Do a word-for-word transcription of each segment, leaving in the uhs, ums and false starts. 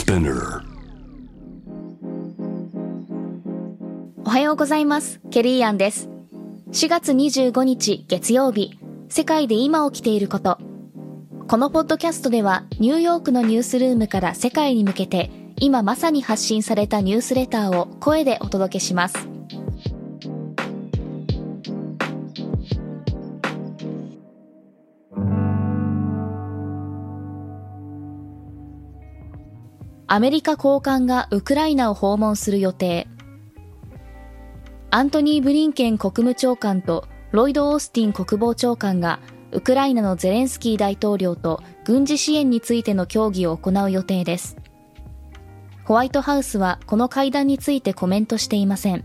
Spinner。 おはようございます。ケリーアンです。しがつにじゅうごにち月曜日、世界で今起きていること。このポッドキャストではニューヨークのニュースルームから世界に向けて今まさに発信されたニュースレターを声でお届けします。アメリカ高官がウクライナを訪問する予定。アントニー・ブリンケン国務長官とロイド・オースティン国防長官がウクライナのゼレンスキー大統領と軍事支援についての協議を行う予定です。ホワイトハウスはこの会談についてコメントしていません。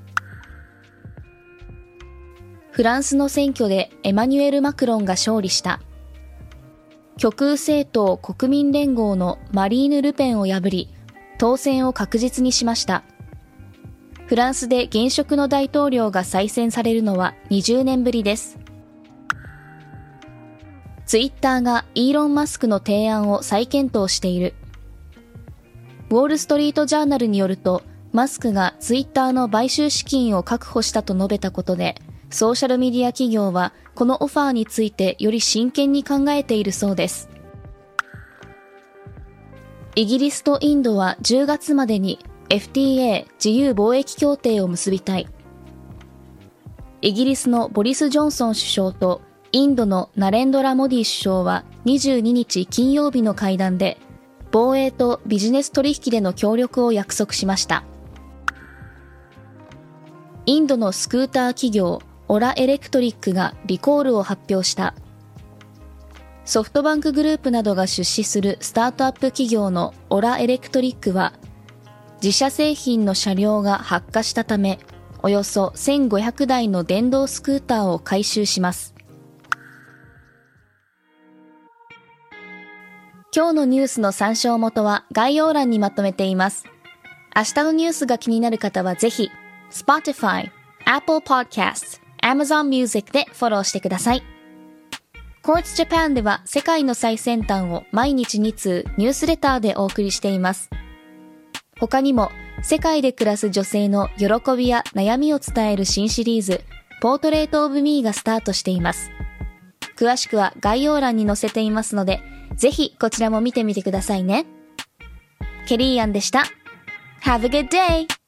フランスの選挙でエマニュエル・マクロンが勝利した。極右政党国民連合のマリーヌ・ルペンを破り、当選を確実にしました。フランスで現職の大統領が再選されるのはにじゅうねんぶりです。ツイッターがイーロン・マスクの提案を再検討している。ウォール・ストリート・ジャーナルによると、マスクがツイッターの買収資金を確保したと述べたことで、ソーシャルメディア企業はこのオファーについてより真剣に考えているそうです。イギリスとインドはじゅうがつまでに エフティーエー 自由貿易協定を結びたい。イギリスのボリス・ジョンソン首相とインドのナレンドラ・モディ首相はにじゅうににち金曜日の会談で防衛とビジネス取引での協力を約束しました。インドのスクーター企業オラエレクトリックがリコールを発表した。ソフトバンクグループなどが出資するスタートアップ企業のオラエレクトリックは、自社製品の車両が発火したため、およそせんごひゃくだいの電動スクーターを回収します。今日のニュースの参照元は概要欄にまとめています。明日のニュースが気になる方はぜひ、Spotify、Apple Podcasts、Amazon Music でフォローしてください。Quartz Japan では世界の最先端を毎日に通ニュースレターでお送りしています。他にも世界で暮らす女性の喜びや悩みを伝える新シリーズ Portrait of Me がスタートしています。詳しくは概要欄に載せていますので、ぜひこちらも見てみてくださいね。ケリーアンでした。Have a good day!